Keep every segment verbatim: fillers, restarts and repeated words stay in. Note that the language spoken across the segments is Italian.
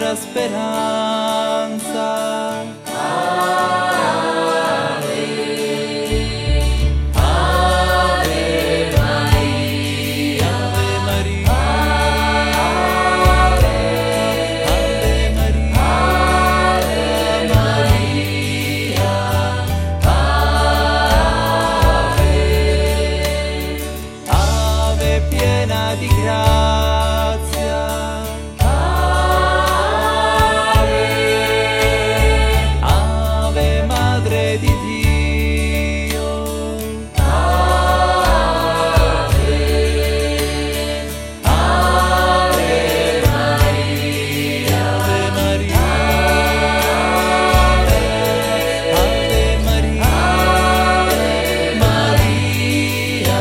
nostra speranza. Di grazia, Ave, Ave Madre di Dio, Ave, Ave Maria, Ave Maria, Ave Maria, Maria.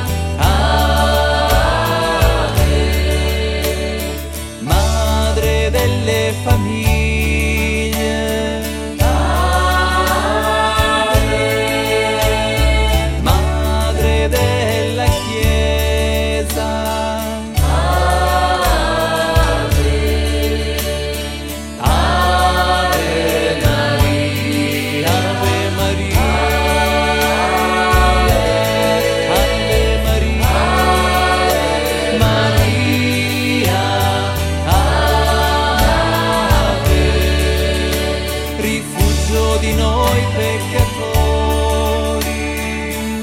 Delle famiglie, Ave, Madre della Chiesa, Ave, Ave Maria, Ave Maria, Ave Maria, Maria. Rifugio di noi peccatori,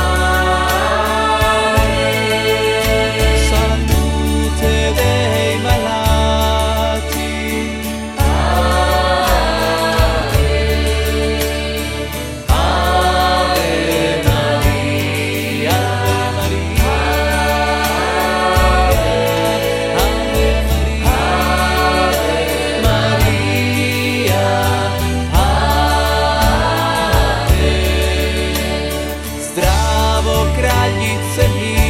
Ave, salute dei malati, Ave, Ave Maria, Ave Maria, Ave Maria, Maria. Zdravo kraljice mi